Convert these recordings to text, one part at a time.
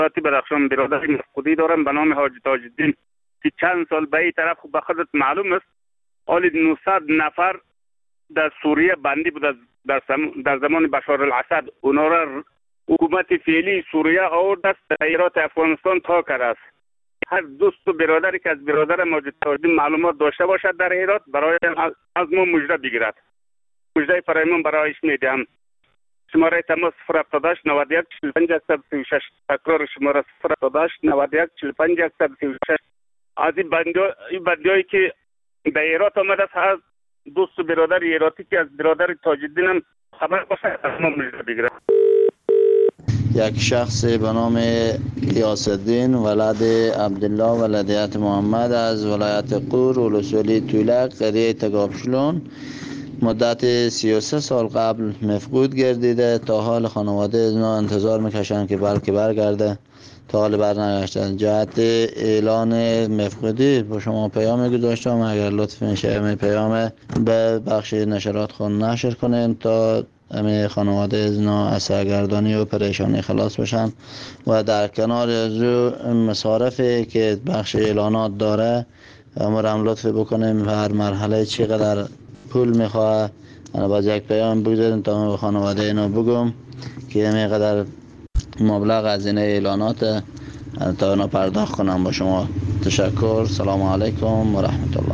بدخشان برادر مفقودی دارم به نام حاجی تاج الدین که چند سال به این طرف به خودت معلوم است حالی 900 نفر در سوریه بندی بود در زمان بشار الاسد. اونا را حکومت فعلی سوریه آورد است ایرات افغانستان تا کرده است. هر دوست و برادری که از برادر ماجد تاج الدین معلومات داشته باشد در هرات برای از ما مژده بگیرد. مژده فرایمان برایش میدهم. شماره تماس 078 91 45 136. تکرار شماره 078 91 45 136. از این بندیایی که به هرات آمده است دوست و برادر هراتی که از برادر تاج الدین هم خبر باشه از ما مژده بگیرد. یک شخص به نام غیاث الدین ولد عبدالله ولدیت محمد از ولایت قور ولسوالی تولق قریه تگابشلون مدت 33 سال قبل مفقود گردیده. تا حال خانواده اینا انتظار میکشند که بلکه برگرده، تا حال برنگشته. جهت اعلان مفقودی با شما پیام گذاشتم، اگر لطف میشه این پیام به بخش نشرات خود نشر کنین تا همه خانواده اینا از سرگردانی و پریشانی خلاص بشن و در کنار از مصارفی که بخش اعلانات داره امرم لطف بکنیم هر مرحله چقدر پول میخواه باز یک پیام بگذاریم تا به خانواده اینا بگم که اینقدر مبلغ از این اعلانات تا اینا پرداخت کنم. با شما تشکر. سلام علیکم و رحمت الله.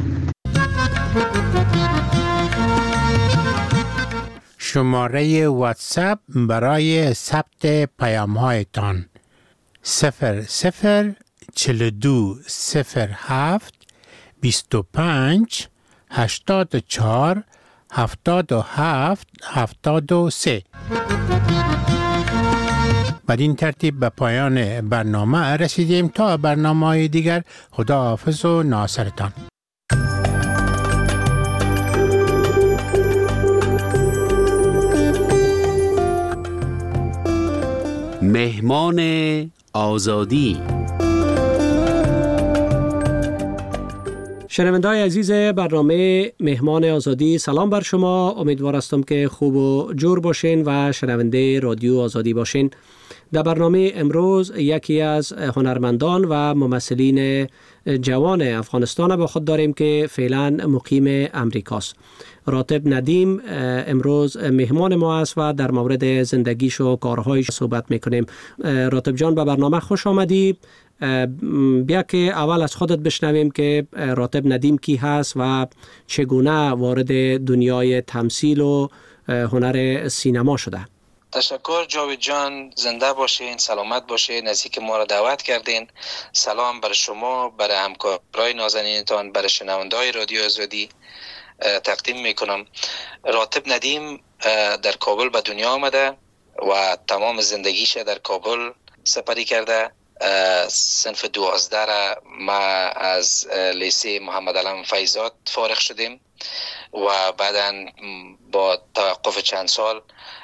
شماره واتساپ برای ثبت پیام‌هایتان 004207 25 84 77 73. بدین ترتیب به پایان برنامه رسیدیم. تا برنامه‌های دیگر خداحافظ و ناصرتان. مهمان آزادی. شنونده‌های عزیز برنامه مهمان آزادی، سلام بر شما. امیدوار هستم که خوب و جور باشین و شنونده رادیو آزادی باشین. در برنامه امروز یکی از هنرمندان و ممثلین جوان افغانستان با خود داریم که فعلا مقیم امریکاست. راتب ندیم امروز مهمان ما است و در مورد زندگیش و کارهایش صحبت میکنیم. راتب جان به برنامه خوش آمدی. بیا که اول از خودت بشنویم که راتب ندیم کی هست و چگونه وارد دنیای تمثیل و هنر سینما شده. تشکر جاوید جان، زنده باشین، سلامت باشین، نزدیک ما را دعوت کردین. سلام بر شما، بر همکارای نازنینتان، بر شنونده‌های رادیو آزادی تقدیم میکنم. راتب ندیم در کابل به دنیا آمده و تمام زندگیش در کابل سپری کرده. صنف 12 را ما از لیسه محمد علم فیضات فارغ شدیم و بعداً با توقف چند سال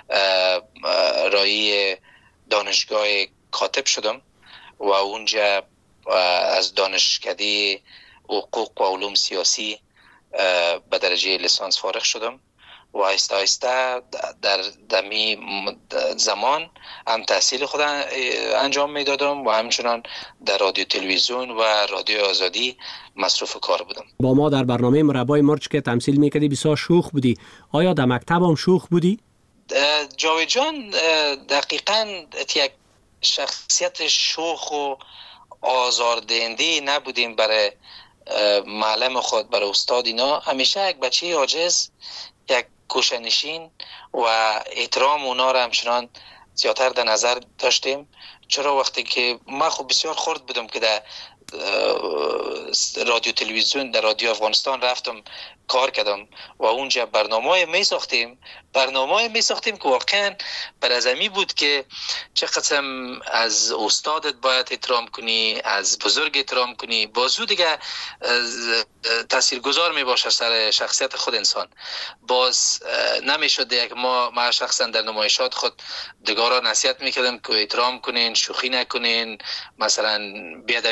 رای دانشگاه کاتب شدم و اونجا از دانشکده حقوق و علوم سیاسی به درجه لیسانس فارغ شدم و آهسته آهسته در دمی زمان هم تحصیل خود انجام میدادم و همچنان در رادیو تلویزیون و رادیو آزادی مصروف کار بودم. با ما در برنامه مربای مرچ که تمثیل میکردی بسیار شوخ بودی. آیا در مکتب هم شوخ بودی؟ جاوید جان، دقیقاً یک شخصیت شوخ و آزاردهنده نبودیم برای معلم خود، برای استاد. اینا همیشه یک بچه عاجز، یک کوشنشین و احترام اونا را همچنان زیادتر در نظر داشتیم. چرا وقتی که من خب بسیار خرد بودم که در رادیو تلویزیون در رادیو افغانستان رفتم کار کردم و اونجا برنامه می ساختیم که واقعا برازمی بود که چه قسم از استادت باید احترام کنی، از بزرگ احترام کنی. بازو دیگه تاثیرگذار می باشه سر شخصیت خود انسان. باز نمی شده یک ما شخصا در نمایشات خود دیگران نصیحت میکردم که احترام کنین، شوخی نکنین، مثلا بیادبی نکنین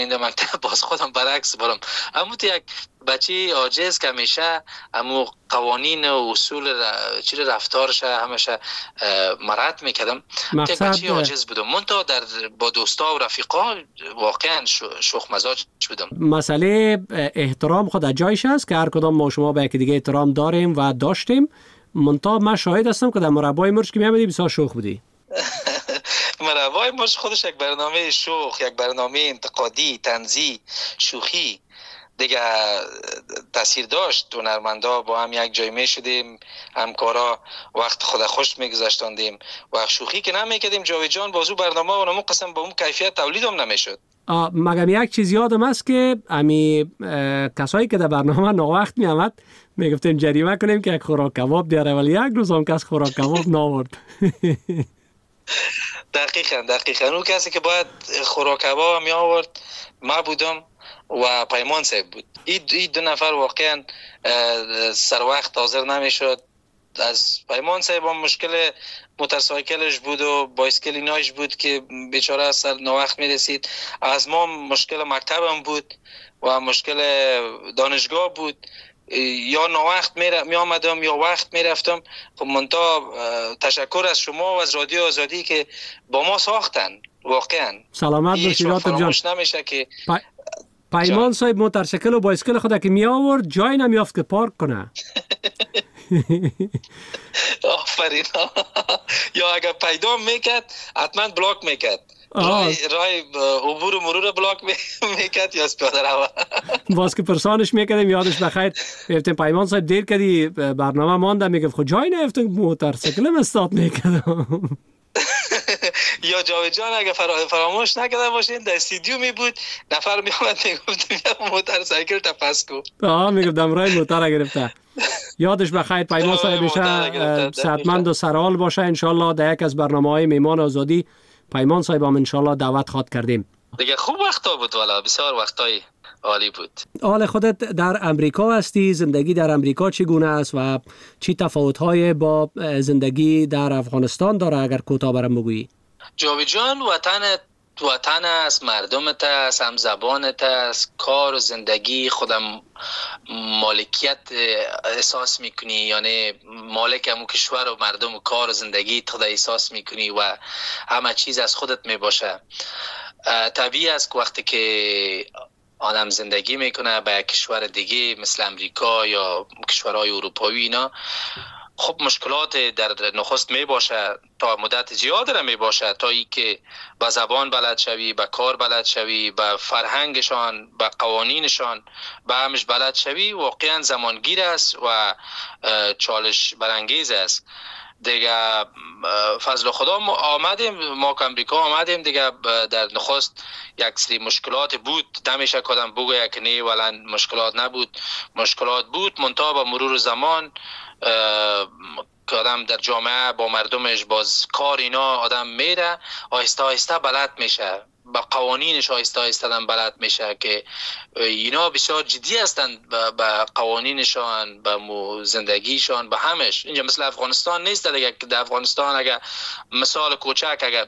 اینجا من باز خودم برعکس برم. اما تو یک بچه عاجز که همیشه امو قوانین و اصول چیز رفتارش همیشه مرد میکردم. یک بچه عاجز بودم. من تا با دوستا و رفیقا واقعا شوخ مزاج بودم. مسئله احترام خود جایش است که هر کدام ما شما به یک دیگه احترام داریم و داشتیم. من شاهد هستم که در مربای مرج که میامدی بسیار شوخ بودی. مربای مرج خودش یک برنامه شوخ، یک برنامه انتقادی، طنزی، شوخی دیگه تاثیر داشت. هنرمندا با هم یک جای می شدیم، همکارا وقت خود خوش میگذاشتاندیم و شوخی که نمیکردیم. جاوید جان بازو برنامه و نمو قسم با اون کیفیت تولیدم نمیشد. مگم یک چیز یادم است که امی کسایی که در برنامه ناوقت می آمد میگفتیم جریمه کنیم که یک خوراک کباب بیاره، ولی یک روز هم کس خوراک کباب نآورد. دقیقاً اون کسی که باید خوراک کباب می آورد ما بودم و پیمان صاحب بود. این دو نفر واقعا سر وقت حاضر نمیشد. از پیمان صاحب هم مشکل موتورسایکلش بود و بایسکل ایناش بود که بیچاره سر ناوقت میرسید. از ما مشکل مکتبم بود و مشکل دانشگاه بود. یا ناوقت می آمدم یا وقت می رفتم. خب منتها تشکر از شما و از رادیو آزادی که با ما ساختن. واقعا سلامت باشید دکتر جان. نمیشه که پیمان صاحب موتورسیکل و بایسکل خود که می آورد جای نمیافت که پارک کنه. آفرین. یا اگر پیدا میکرد حتما بلاک میکرد. رای عبور و مرور بلاک میکرد یا پیاده رو. باز که پرسانش میکردیم یادش بخیر گفتیم پیمان صاحب دیر کردی برنامه مانده، میگفت خود جای نیفتم موتورسیکلم استارت میکردم. یا جاوید جان اگه فراموش نکرده باشین در استودیو می بود، نفر می اومد میگفت موتورسیکل تپس کو. میگفتم رای موتور گرفته. یادش بخیر پیمان صاحب میشه صحتمند و سرحال باشه ان شاء الله. در یک از برنامه‌های میهمان آزادی پیمان صاحب هم ان شاء الله دعوت خواد کردیم. دیگه خوب وقتا بود، والا بسیار وقتای عالی بود. حال خودت در امریکا هستی، زندگی در امریکا چگونه است و چی تفاوت‌های با زندگی در افغانستان داره اگر کوتاه برام بگویی؟ جاوید جان وطن است، مردمت است، هم زبانت است، کار و زندگی خودم مالکیت احساس میکنی، یعنی مالک همون کشور و مردم و کار و زندگی خود احساس میکنی و همه چیز از خودت میباشه. طبیعی است که وقتی که آدم زندگی میکنه به کشور دیگه مثل امریکا یا کشورهای اروپایی اینا، خب مشکلات در نخست می باشه، تا مدت زیاد را می باشه، تا ای که با زبان بلد شوی، با کار بلد شوی، با فرهنگشان، با قوانینشان با همش بلد شوی، واقعا زمانگیر است و چالش برانگیز است دیگه. فضل خدا ما که امریکا آمدیم دیگه، در نخست یک سری مشکلات بود، نمیشه کدام بگوید که نه ولی مشکلات نبود، مشکلات بود، منتها با مرور زمان که آدم در جامعه با مردمش باز کار اینا آدم میره، آهسته آهسته بلد میشه، با قوانینش آهسته آهسته بلد میشه که اینا بسیار جدی هستند با قوانینشان، با زندگیشان، با همش. اینجا مثل افغانستان نیست دیگه. در افغانستان اگر مثال کوچک اگر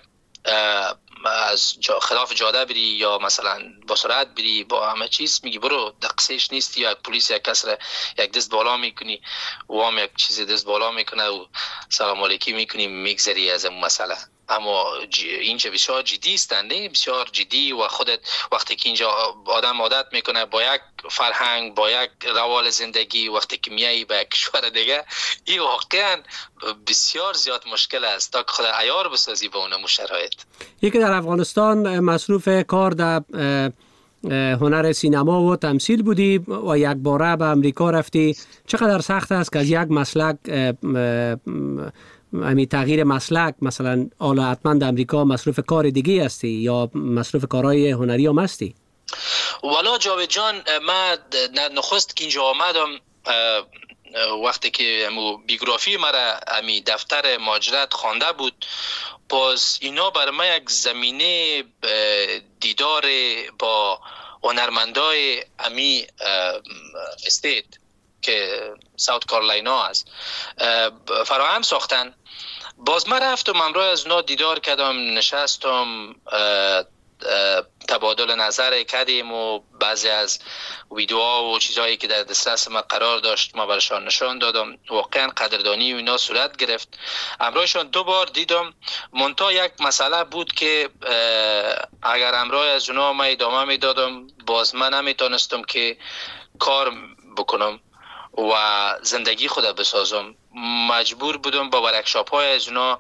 از خلاف جاده بری یا مثلا با سرعت بری با همه چیز میگی برو، دقیقش نیستی، یا پلیس یک کس را یک دست بالا میکنی و هم یک چیز دست بالا میکنه و سلام علیکی میکنی میگذری از اون مسئله. اما اینجا بسیار جدی استند، بسیار جدی و خودت وقتی که اینجا آدم عادت میکنه با یک فرهنگ، با یک روال زندگی، وقتی که میایی به کشور دیگه این واقعا بسیار زیاد مشکل است تا که خود عیار بسازی به اون شرایط. یکی در افغانستان مصروف کار در هنر سینما و تمثیل بودی و یک باره به امریکا رفتی. چقدر سخت است که از یک مسلک تغییر مسلک، مثلا حالا حتما در امریکا مصروف کار دیگه هستی یا مصروف کارهای هنری هم هستی؟ والا جاوید جان، من نخست که اینجا آمدم وقتی که بیوگرافی مرا امی دفتر مهاجرت خوانده بود، باز اینا برای من یک زمینه دیدار با هنرمندای امی استیت که ساوت کارولاینا است فراهم ساختن. باز من رفتم همراه از اونا دیدار کردم، نشستم، تبادل ابدال نظر کردیم و بعضی از ویدیوها و چیزهایی که در دسترس ما قرار داشت ما برشان نشان دادم. واقعا قدردانی و اینا صورت گرفت. همراهشان 2 بار دیدم. منتها یک مسئله بود که اگر همراه از اونا ما ادامه میدادم باز من نمیتونستم که کار بکنم و زندگی خود بسازم. مجبور بودم با ورکشاپ های از اونا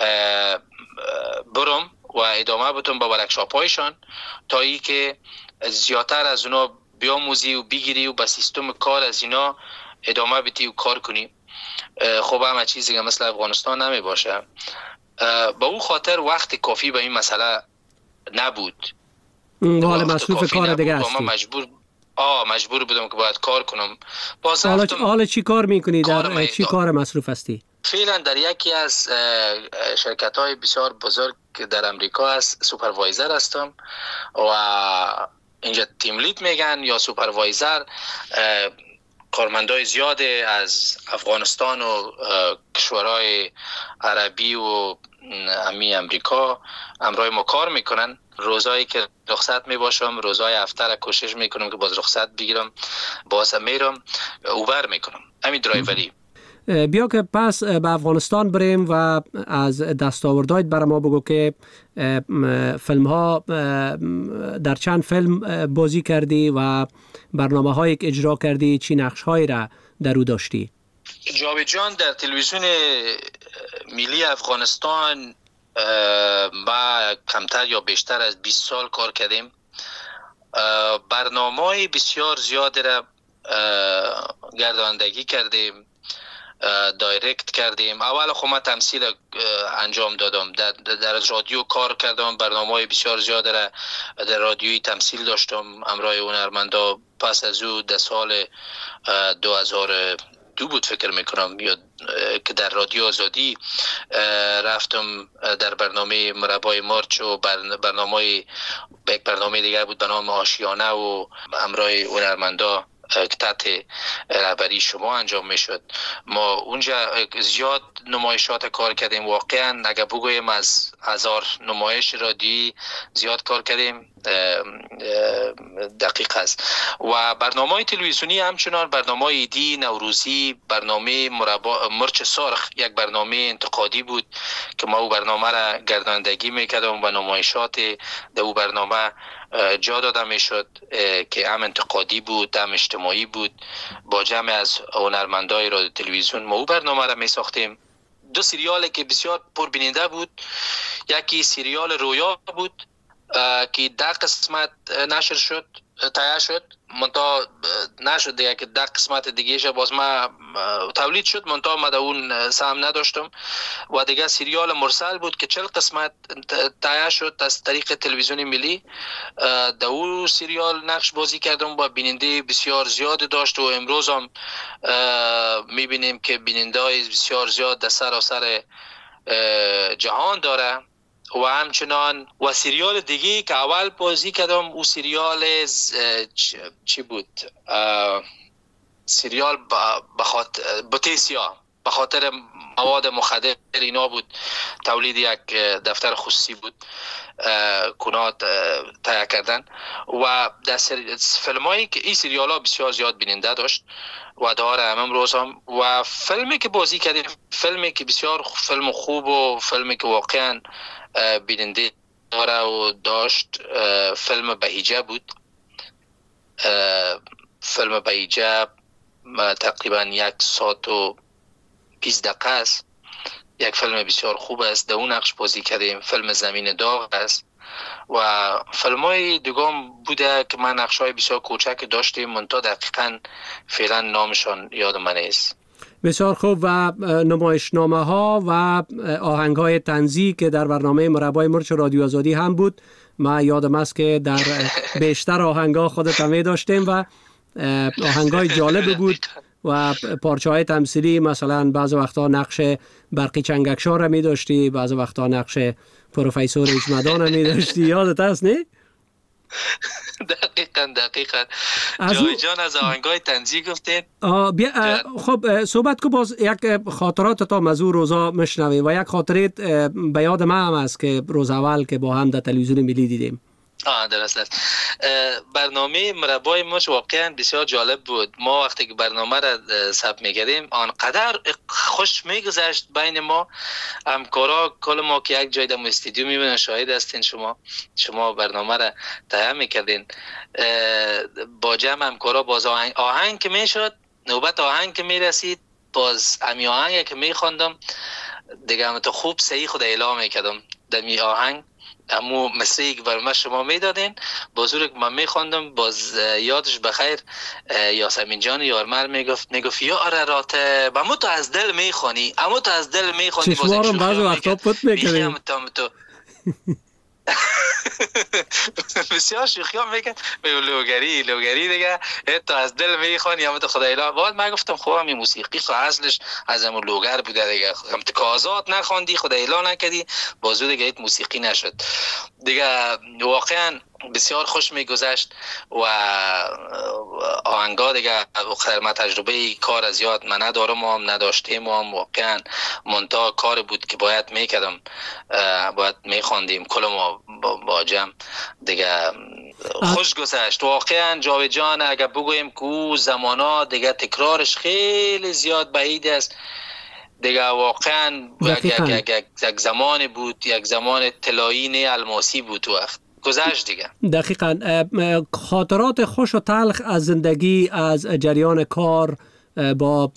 برم و ادامه بدم با ورکشاپ هایشان تا ای که زیادتر از اونا بیاموزی و بگیری و با سیستم کار از اینا ادامه بدی و کار کنی. خب همه چیزی که مثل افغانستان نمی باشه. با اون خاطر وقت کافی به این مسئله نبود. حال مصروف کار دیگه هستی. مجبور بودم که باید کار کنم. حالا چی کار میکنی؟ در چی کار مصروف هستی؟ فعلا در یکی از شرکت های بسیار بزرگ که در امریکا هست سوپروایزر هستم و اینجا تیم لید میگن یا سوپروایزر. کارمندای زیاد از افغانستان و کشورهای عربی و امریکا همراه ما کار میکنن. روزایی که رخصت میباشم روزای هفته را کوشش میکنم که باز رخصت بگیرم، باز میرم اوبر میکنم، همین درایوری. بیا که پس به افغانستان بریم و از دستاوردهایت برای ما بگو که فیلم ها در چند فیلم بازی کردی و برنامه هایی که اجرا کردی چی نقش هایی را در او داشتی؟ جاوید جان در تلویزیون ملی افغانستان با کمتر یا بیشتر از 20 سال کار کردیم. برنامه‌های بسیار زیاد را گرداندگی کردیم، دایرکت کردیم. اول خب من تمثیل انجام دادم، در رادیو کار کردم، برنامه‌های بسیار زیاد را در رادیویی تمثیل داشتم همراه هنرمندا. پس از او در سال 2002 بود فکر میکنم یا که در رادیو آزادی رفتم در برنامه مربای مارچ و یک برنامه دیگر بود به نام آشیانه و همراه هنرمندا که تحت رهبری شما انجام میشد. ما اونجا زیاد نمایشات کار کردیم. واقعا اگر بگویم از 1000 نمایش رادیویی زیاد کار کردیم، دقیق است. و برنامه تلویزیونی همچنان برنامه ایدی نوروزی، برنامه مرچ سرخ یک برنامه انتقادی بود که ما او برنامه را گرداندگی میکردم و نمایشات در او برنامه جا داده میشد که هم انتقادی بود هم اجتماعی بود. با جمع از هنرمندای رادیو تلویزیون ما او برنامه را می ساختیم. 2 سریالی که بسیار پربیننده بود، یکی سریال رویا بود که 10 قسمت نشر شد، تایید شد، منتها نشد دیگه که 10 قسمت دیگه باز ما تولید شد، منتها ما اون سهم نداشتم. و دیگه سریال مرسل بود که 40 قسمت تایید شد از طریق تلویزیون ملی. در اون سریال نقش بازی کردم و بیننده بسیار زیاد داشت و امروز هم میبینیم که بیننده های بسیار زیاد در سراسر جهان داره. و همچنان و سریال دیگه که اول بازی کردم او سریال چی بود؟ سریال بوتیسیا به خاطر مواد مخدر اینا بود. تولید یک دفتر خصوصی بود کنات تهیه کردن و در فیلمایی که این سریال ها بسیار زیاد بیننده داشت و داره امروز هم. و فیلمی که بازی کردیم فیلمی که بسیار فیلم خوب و فیلمی که واقعا بیننده داره و داشت فیلم بهیجه بود. فیلم بهیجه تقریبا 1 ساعت و 20 دقیقه است. یک فیلم بسیار خوب است. در اون نقش بازی کردیم. فیلم زمین داغ است و فیلم های دیگام بوده که من نقش های بسیار کوچک داشتیم منتها دقیقا فعلا نامشان یاد من نیست. بسیار خوب. و نمایشنامه ها و آهنگ های طنزی که در برنامه مربای مرچ رادیو آزادی هم بود، ما یادم است که در بیشتر آهنگ ها خودت هم داشتیم و آهنگ های جالب بود و پارچه های تمثیلی، مثلا بعض وقتا نقش برقی چنگکشار را می داشتی، بعض وقتا نقش پروفیسور اجمدان را می داشتی. یادت هست نه؟ دقیقاً جاوید جان از آهنگای طنزی گفتید. خب صحبت کو باز یک خاطرات تا مزور روزا مشنویم و یک خاطرت به یاد من هم است که روز اول که با هم در تلویزیون ملی دیدیم. درست است. برنامه مربای ما واقعا بسیار جالب بود. ما وقتی که برنامه را ثبت می‌کردیم آنقدر خوش می‌گذشت بین ما همکارا، کل ما که یک جای در استودیو می‌بینن، شاهد هستین شما برنامه را تهیه می‌کردین با جمع همکارا. باز آهنگ که میشد، نوبت آهنگ که میرسید، باز امی آهنگ که می‌خواندم دیگه هم تو خوب صحیح خود اعلام می‌کردم دمی آهنگ امو مصری که برای شما میدادین بزرگ من میخواندم. باز یادش بخیر یاسمین جان یارمر میگفت یا ارارات امو تو از دل میخوانی، امو تو از دل میخوانی. چشمارم بعض وقتا پت میکنیم بسیار شوخیام میکن لوگری دیگه تو از دل میخوانی امو تو خدای لا. بعد من گفتم خب همین موسیقی خو اصلش از امو لوگر بوده دیگه، هم تکازات نخوندی خدای لا نکردی بازو دیگه موسیقی نشد دیگه. واقعا بسیار خوش میگذشت و آهنگا دیگه خیلی تجربه کار از یاد من ندارم و نداشتیم و واقعا منتها کار بود که باید میکردم، باید میخواندیم کل ما با جمع دیگه. خوش گذشت واقعا. جاوید جان اگر بگویم که او زمانا دیگه تکرارش خیلی زیاد بعید است دیگه. واقعا یک زمان بود، یک زمان طلایی نه الماسی بود وقت گذشت دیگه. دقیقاً. خاطرات خوش و تلخ از زندگی، از جریان کار با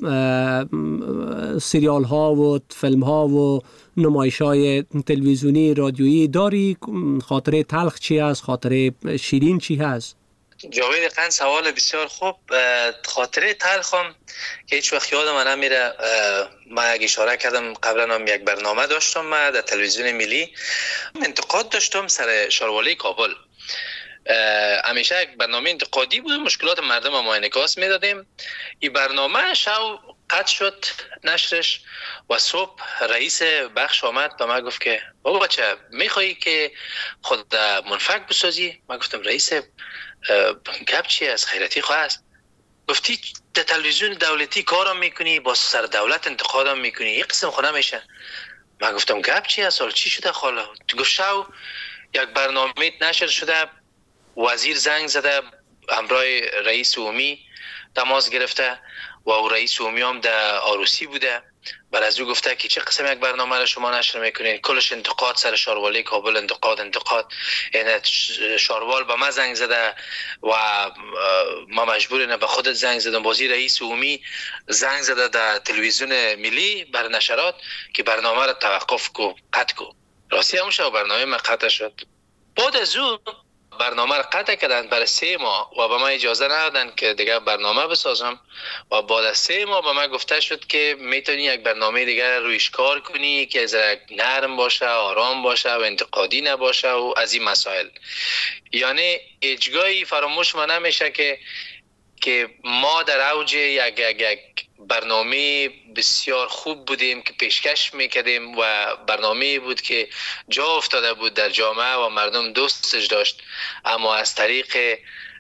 سریال ها و فیلم ها و نمایش های تلویزیونی رادیویی داری؟ خاطره تلخ چی هست؟ خاطره شیرین چی هست؟ جاوید قند سوال بسیار خوب. خاطره تلخم که هیچ وقت یادم نمیره، من یک اشاره کردم قبلا هم یک برنامه داشتم من در تلویزیون ملی انتقاد داشتم سر شاروالی کابل. همیشه یک برنامه انتقادی بود، مشکلات مردم ما انعکاس میدادیم. این برنامه شو قطع شد نشرش و صبح رئیس بخش آمد به من گفت که بابا بچه میخوایی که خود منفک بسازی؟ من گفتم رئیس گپ چیه از خیرتی خواه است؟ گفتی در تلویزیون دولتی کارم میکنی، با سر دولت انتقادم میکنی، یک قسم خونه میشه. من گفتم گپ چیه سال چی شده خاله؟ تو گفت شو یک برنامه نشر شده، وزیر زنگ زده همراه رئیس عمومی تماس گرفته و رئیس عمومی هم در آروسی بوده. بعد از او گفته که چه قسم یک برنامه را شما نشر میکنین؟ کلش انتقاد سر شاروالی کابل، انتقاد. این شاروال به من زنگ زده و ما مجبوریم به خودت زنگ زدم. بازی رئیس عمومی زنگ زده در تلویزیون ملی بر نشرات که برنامه را توقف کو، قطع کو. راستی همون شب برنامه من قطع شد. بعد از او برنامه را قطع کردن برای 3 ماه و به من اجازه ندادن که دیگه برنامه بسازم و بعد از 3 ماه به من گفته شد که میتونی یک برنامه دیگه رویش کار کنی که زرا نرم باشه، آرام باشه و انتقادی نباشه و از این مسائل. یعنی هیچگاهی فراموش من نمیشه که ما در اوج یک برنامه بسیار خوب بودیم که پیشکش میکردیم و برنامه بود که جا افتاده بود در جامعه و مردم دوستش داشت، اما از طریق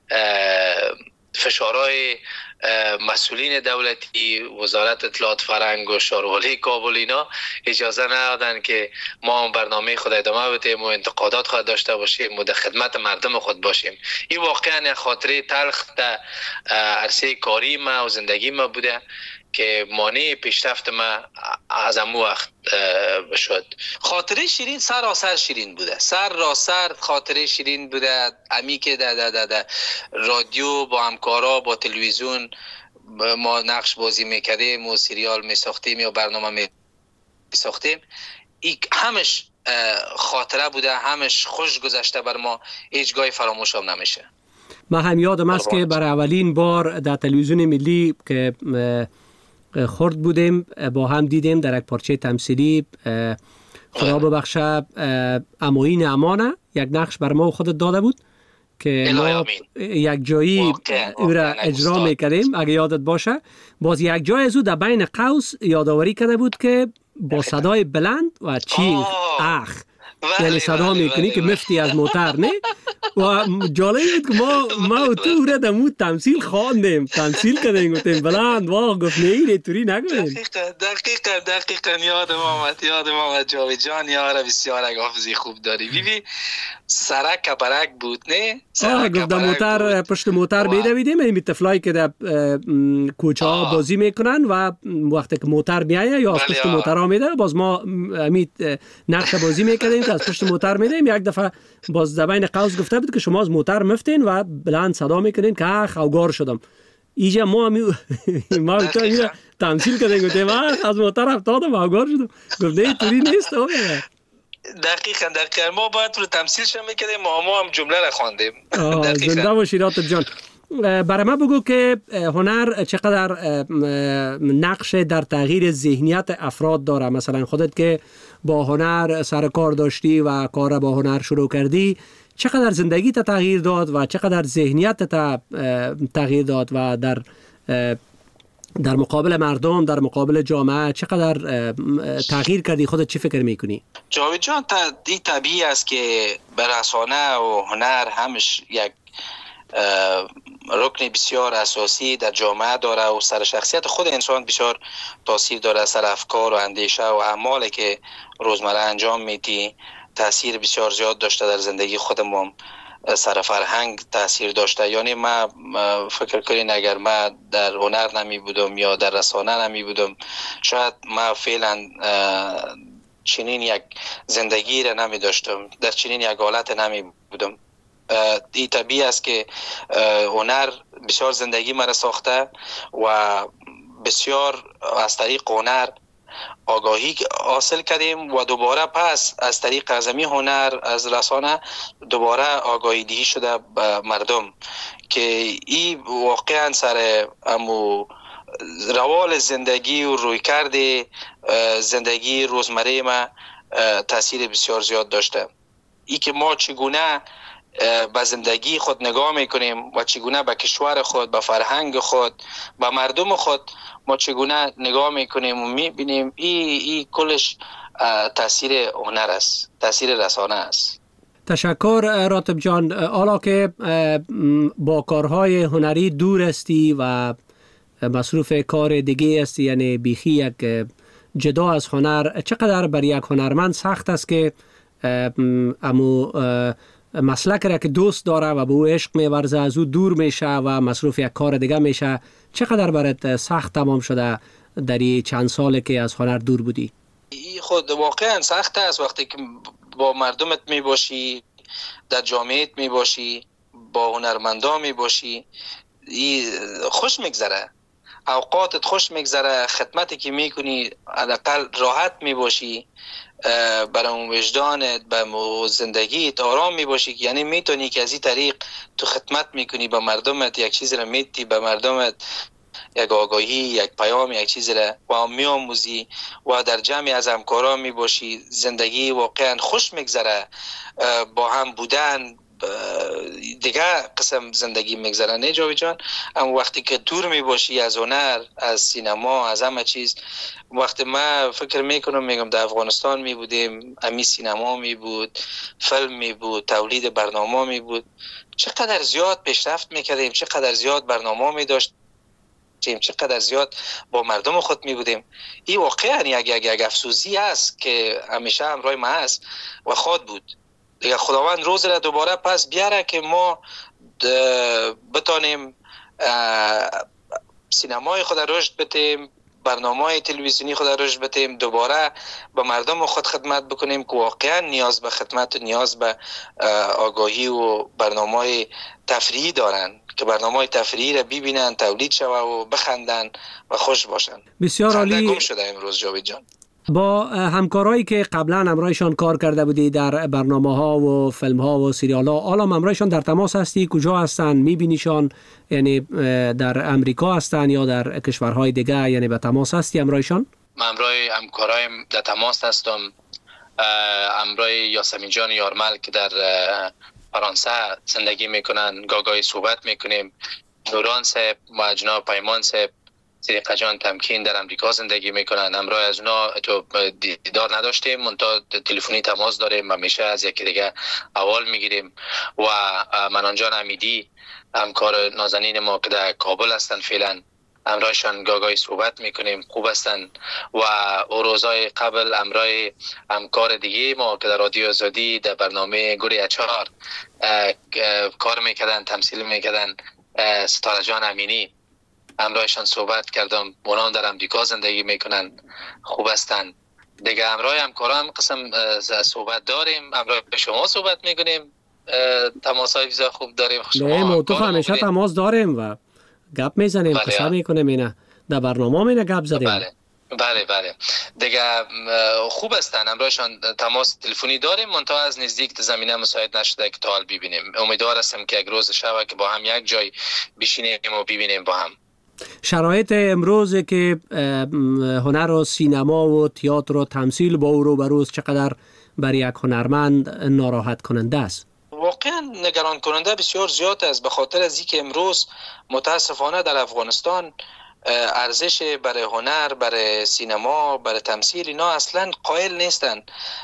فشارهای مسئولین دولتی، وزارت اطلاعات فرهنگ و شاروالی کابل اینا اجازه ندادن که ما برنامه خود ادامه بدیم و انتقادات خود داشته باشیم و در خدمت مردم خود باشیم. این واقعا خاطره تلخ در عرصه کاری ما و زندگی ما بوده که مانع پیشرفت ما از امو وقت شد. خاطره شیرین سراسر شیرین بوده، سر خاطره شیرین بوده. امی که در رادیو با همکارا با تلویزیون ما نقش بازی میکردیم و سریال میساختیم یا برنامه میساختیم، این همش خاطره بوده، همش خوش گذشته بر ما، هیچگاهی فراموش هم نمیشه. من هم یادم است که برای اولین بار در تلویزیون ملی که خورد بودیم با هم دیدیم در یک پارچه تمثیلی، خدا ببخشه اموین امانه یک نقش بر ما خودت داده بود که ما یک جایی او را اجرا میکردیم اگه یادت باشه. باز یک جای از او در بین قوس یادآوری کرده بود که با صدای بلند و چیخ اخ یعنی صدا میکنی که مفتی از موتر نه. و جالب بود که ما و تو را دمو تمثیل خواندیم، تمثیل کردیم، گفتیم بلند واقع گفت نه ایره توری نگویم. دقیقا یادم آمد جاوید جان، یاره بسیار حافظی خوب داری. بیبی سرک برک بود نه؟ گفتم موتر پشت موتر میدویدیم، این طفلایی که در کوچه ها بازی میکنن و وقتی که موتر میایه یا از پشت موتر ها میده، باز ما نقش بازی میکردیم که از پشت موتر میدیم. یک دفعه باز زبان قوس گفته بود که شما از موتر مفتین و بلند صدا میکنین که خوگار شدم. اینجا ما تمثیل کردیم، گفتیم از موتر افتادم خوگار شدم. گفت نه طوری نیست. دقیقاً ما باید رو تمثیلش میکردیم، ما هم جمله را خواندیم. زنده باشی راتب جان. برای ما بگو که هنر چقدر نقش در تغییر ذهنیت افراد داره. مثلا خودت که با هنر سر کار داشتی و کار با هنر شروع کردی، چقدر زندگی تا تغییر داد و چقدر ذهنیت تا تغییر داد و در مقابل مردم، در مقابل جامعه چقدر تغییر کردی؟ خودت چی فکر میکنی؟ جاوید جان، این طبیعی است که رسانه و هنر همش یک رکن بسیار اساسی در جامعه داره و سر شخصیت خود انسان بسیار تاثیر داره. سر افکار و اندیشه و اعمالی که روزمره انجام میدی تاثیر بسیار زیاد داشته در زندگی خودمون. سر فرهنگ تاثیر داشته. یعنی ما فکر کنین اگر ما در هنر نمی بودم یا در رسانه نمی بودم، شاید ما فعلا چنین یک زندگی را نمی داشتم، در چنین یک حالت نمی بودم. این طبیعی است که هنر بسیار زندگی مرا ساخته و بسیار از طریق هنر آگاهی حاصل کردیم و دوباره پس از طریق ازمی هنر از رسانه دوباره آگاهی دهی شده به مردم که این واقعا سر امو روال زندگی و رویکرد زندگی روزمره ما تاثیر بسیار زیاد داشته. ای که ما چگونه به زندگی خود نگاه میکنیم و چگونه به کشور خود، به فرهنگ خود، به مردم خود ما چگونه نگاه میکنیم و میبینیم، این کلش تاثیر هنر است، تاثیر رسانه است. تشکر راتب جان. حالا که با کارهای هنری دور استی و مصروف کار دیگه استی، یعنی بیخی یک جدا از هنر، چقدر برای یک هنرمند سخت است که امو مسلک را که دوست داره و به او عشق می‌ورزه از او دور میشه و مصروف یک کار دیگه میشه؟ چقدر برات سخت تمام شده در این چند ساله که از هنر دور بودی؟ خود واقعا سخت است وقتی که با مردمت میباشی، در جامعهت میباشی، با هنرمندان میباشی، خوش میگذره، اوقاتت خوش میگذره، خدمتی که میکنی حداقل راحت میباشی، برای وجدانت، به زندگیت آرام میباشی، یعنی میتونی که از این طریق تو خدمت میکنی به مردمت، یک چیز را میدی به مردمت، یک آگاهی، یک پیام، یک چیز را و میآموزی و در جمع از همکاران میباشی. زندگی واقعا خوش میگذره، با هم بودن دیگه قسم زندگی میگذره. نه جاوید جان؟ اما وقتی که دور میباشی از هنر، از سینما، از همه چیز، وقتی ما فکر میکنم میگم در افغانستان میبودیم، امی سینما میبود، فیلم میبود، تولید برنامه میبود، چقدر زیاد پیشرفت میکردیم، چقدر زیاد برنامه میداشتیم، چقدر زیاد با مردم خود می بودیم. این واقعا یک افسوسی است که همیشه همراه ما است و خود بود. دیگه خداوند روز را دوباره پس بیاره که ما بتانیم سینمای خود رشد بدیم، برنامه‌های تلویزیونی خود رشد بدیم، دوباره به مردم خود خدمت بکنیم که واقعا نیاز به خدمت و نیاز به آگاهی و برنامه‌های تفریحی دارن، که برنامه‌های تفریحی را ببینن، تولید شوه و بخندن و خوش باشن. بسیار عالی. گم شده امروز جاوید جان. با همکارایی که قبلا همراهشان کار کرده بودی در برنامه‌ها و فیلم‌ها و سریال‌ها، حالا همراهشان در تماس هستی؟ کجا هستن؟ می‌بینیشان؟ یعنی در امریکا هستن یا در کشورهای دیگه؟ یعنی به تماس هستی همراهشان؟ من همراه همکارایم در تماس هستم. همراه یاسمین جان یارمل که در فرانسه زندگی میکنن، گاگای صحبت میکنیم. نوران صاحب و جناب پیمان صاحب، صدیقه جان تمکین در امریکا زندگی میکنن. همراه از اونا تو دیدار نداشتیم، منتها تلفنی تماس داریم، همیشه از یکی دیگه احوال میگیریم. و منان جان امیدی همکار نازنین ما که در کابل هستن فعلا، امرایشان گاگای صحبت میکنیم، خوب هستن. و روزای قبل امرای همکار دیگه ما که در رادیو آزادی در برنامه گوری اچار کار میکردن، تمثیل میکردن، ستاره جان امینی، امرایشان صحبت کردم. اونان در امریکا زندگی میکنن، خوب هستن. دیگه امرای همکاران قسم صحبت داریم، امرای شما صحبت میکنیم، تماسای بسیار خوب داریم. نه موتوف همیشه تماس داریم و گپ میزنیم، قصه میکنیم. اینه در برنامه اینه گپ زدیم. بله دیگه خوب هستن. امرایشان تماس تلفنی داریم، منتها از نزدیک زمینه مساعد نشده که تا حال ببینیم. امیدوار هستم که یک روز شب که با هم یک جای بشینیم و ببینیم با هم. شرایط امروز که هنر و سینما و تئاتر و تمثیل با او روبروست چقدر برای یک هنرمند ناراحت کننده است؟ واقعا نگران کننده بسیار زیاد است، به خاطر از اینکه امروز متاسفانه در افغانستان ارزش برای هنر، برای سینما، برای تمثیل اینا اصلا قائل نیستن.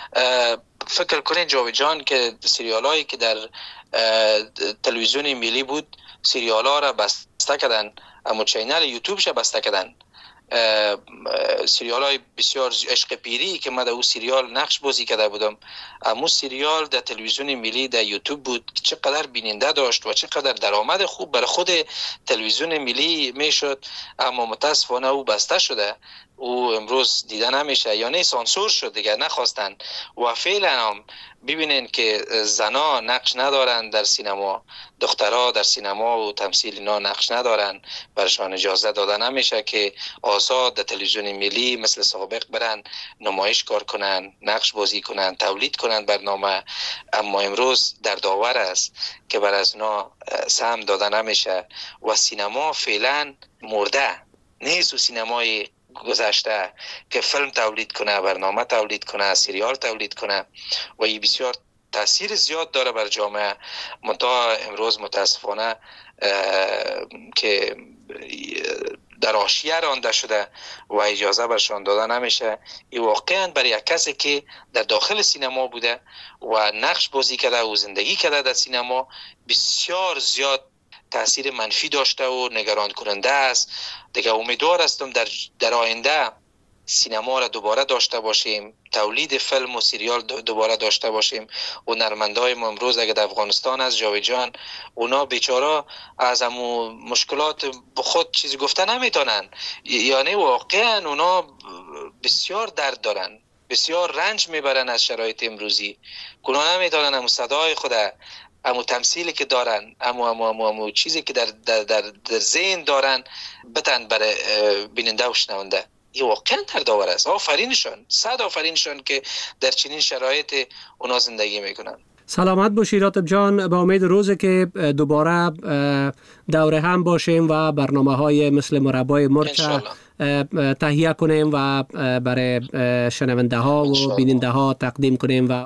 فکر کنید جاوید جان که سریالایی که در تلویزیون ملی بود، سریالا را بسته کردن، اما چینل یوتیوبش بسته کردن. سریال های بسیار عشق پیری که من در اون سریال نقش بازی کرده بودم، اما سریال در تلویزیون ملی در یوتیوب بود که چقدر بیننده داشت و چقدر درآمد خوب برای خود تلویزیون ملی میشد، اما متاسفانه او بسته شده، او امروز دیده نمیشه، یعنی سانسور شد دیگه، نخواستن. و فعلا هم ببینین که زنا نقش ندارن در سینما، دخترها در سینما و تمثیل اینا نقش ندارن، برشان اجازه داده نمیشه که آزاد در تلویزیون ملی مثل سابق برن نمایش کار کنن، نقش بازی کنن، تولید کنن برنامه. اما امروز در داور است که بر از اونا سهم داده نمیشه و سینما فعلا مرده نیست. و سینمای گذشته که فیلم تولید کنه، برنامه تولید کنه، سریال تولید کنه و این بسیار تاثیر زیاد داره بر جامعه. منتها امروز متاسفانه که در حاشیه رانده شده و اجازه برشان داده نمیشه. این واقعا برای یک کسی که در داخل سینما بوده و نقش بازی کرده و زندگی کرده در سینما بسیار زیاد تاثیر منفی داشته و نگران کننده است. دیگه امیدوار هستم در آینده سینما را دوباره داشته باشیم، تولید فیلم و سریال دوباره داشته باشیم. و هنرمندای ما امروز اگه در افغانستان از جاوید جان، اونا بیچاره از همون مشکلات به خود چیزی گفته نمیتونن، یعنی واقعا اونا بسیار درد دارن، بسیار رنج میبرن از شرایط امروزی. اونا نمیتونن همون صدای خود، امو تمثیلی که دارن، امو چیزی که در ذهن دارن بتن برای بیننده و شنونده. این واقعا دردآور است. آفرینشان، صد آفرینشان که در چنین شرایط اونا زندگی میکنن. سلامت باشی راتب جان، با امید روزی که دوباره دوره هم باشیم و برنامه های مثل مربای مرچ تهیه کنیم و برای شنونده ها و بیننده ها تقدیم کنیم و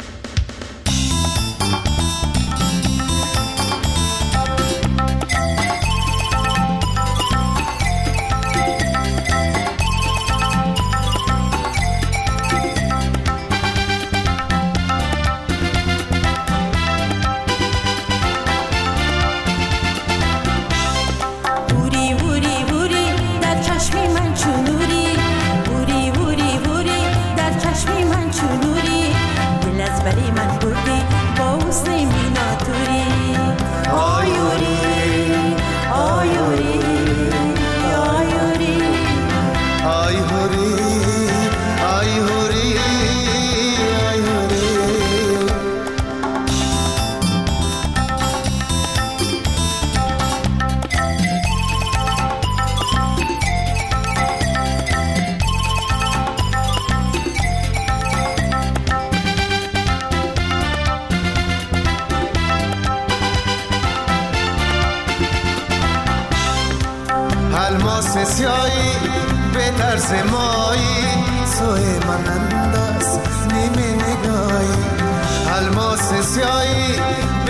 الماس سیایی به طرز مایی سوی من انداز نیمه نگاهی. الماس سیایی